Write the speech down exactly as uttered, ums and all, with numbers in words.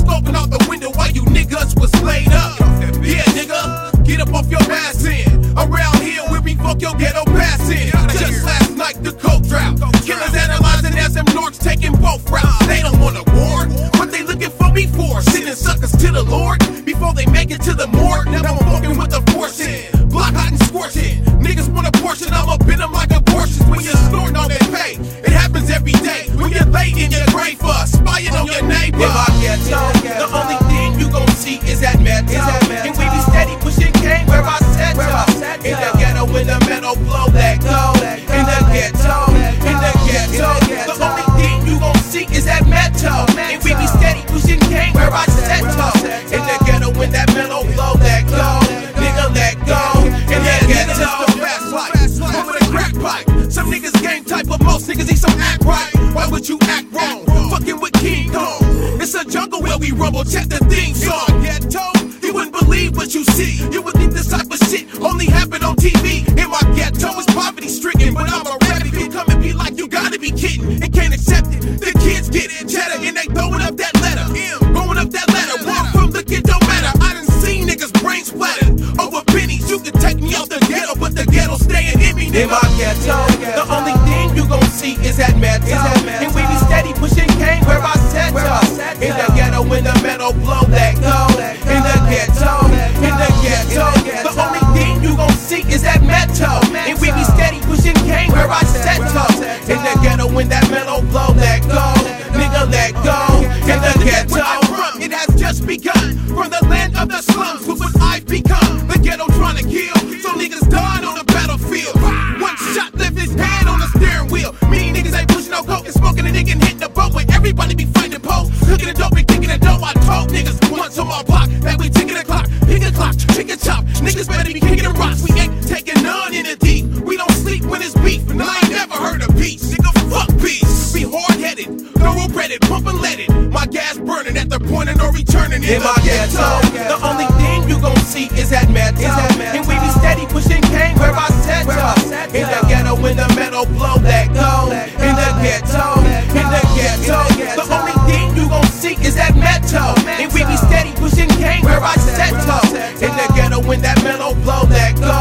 open out the window while you niggas was laid up. Yeah, nigga, get up off your ass in. Around here, we revoke your ghetto pass in. Just last night, the coke drought. Killers analyzing as them norks taking both routes. They don't want a war. What they looking for me for? Sending suckers to the Lord before they make it to the morgue. Now I'm fucking with the fortune. Block hot and scorching. Niggas want a portion, I'ma bend them like abortions. When you're snorting on that pay, it happens every day. When you're late in your grave for spying on your neighbor. In my ghetto, the only thing you gon' see is that metal. And we be steady pushing cane where I set up. In the ghetto, when the metal blow, let go. In the ghetto, in the ghetto, the only thing you gon' see is that metal. And we be steady pushing cane where I set up. In the ghetto, when that metal blow, let go. Nigga, let go. In the ghetto, it's the fast life. Over the crack pipe. Some niggas game type, but most niggas need some act right. Why would you act wrong? Fucking with King Kong. It's a jungle where we rumble. Check the theme song. Ghetto, you wouldn't believe what you see. You would think this type of shit only happened on T V. In my ghetto, it's poverty stricken, but I'm a rap. If you come and be like, you gotta be kidding and can't accept it. The kids get it cheddar and they throwing up that letter. Throwing up that letter. Walk from the kid don't matter. I done seen niggas brain splattered over pennies. You can take me out the ghetto, but the ghetto staying in me. In my ghetto, the only thing you gon' see is that metal. And we be steady pushing cane where I set up. In the ghetto, when the metal blow, let go. In the ghetto, in the ghetto, the only thing you gon' see is that metal. And we be steady pushing cane where I set up. In the ghetto, when that metal blow, let go. Nigga, let go. In the ghetto, it has just begun. From the land of the slums, look what I've become. The ghetto trying to kill, so niggas died on the battlefield. One shot left his hand on the steering wheel. Me niggas ain't pushing no coke and smoking a nigga and hitting the boat. Where everybody be fighting post, cooking the dope and kicking the dough. I told niggas once on my block that we ticking the clock, pick a clock, chicken chop. Niggas better be kicking the rocks. We ain't taking none in the deep. We don't sleep when it's beef, and I ain't never heard of peace. Nigga, fuck peace. Be hard-headed, thoroughbred-ed, pumping leaded. My gas burning at the point of no returning. In my ghetto, the only thing you gon' see is that metal. And we be steady pushing cane where I set up. In the ghetto, when the metal blow, let go. In the ghetto, in the ghetto, the only thing you gon' see is that metal. And we be steady pushing cane where I set up. In the ghetto, when that metal blow, let go.